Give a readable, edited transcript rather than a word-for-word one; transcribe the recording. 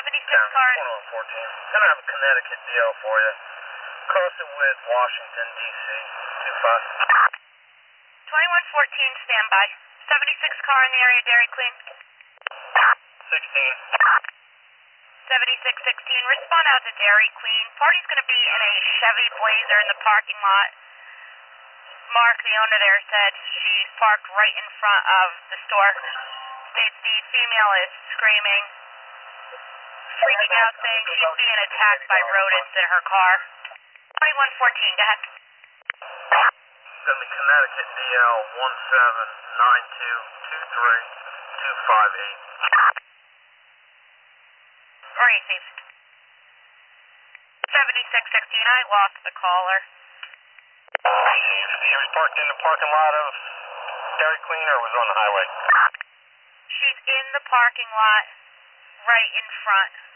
car. 2114. Gonna have a Connecticut DL for you. Crossing with Washington, D.C. 25. 2114, standby. 76 car in the area, Dairy Queen. 16. 7616, respond out to Dairy Queen. Party's going to be in a Chevy Blazer in the parking lot. Mark, the owner there, said she's parked right in front of the store. States the female is screaming, freaking out, saying she's being attacked by rodents in her car. 2114, go ahead. Gonna be Connecticut DL 179223 258. Or AC. 7616, I lost the caller. She was parked in the parking lot of Dairy Queen or was on the highway? She's in the parking lot right in front.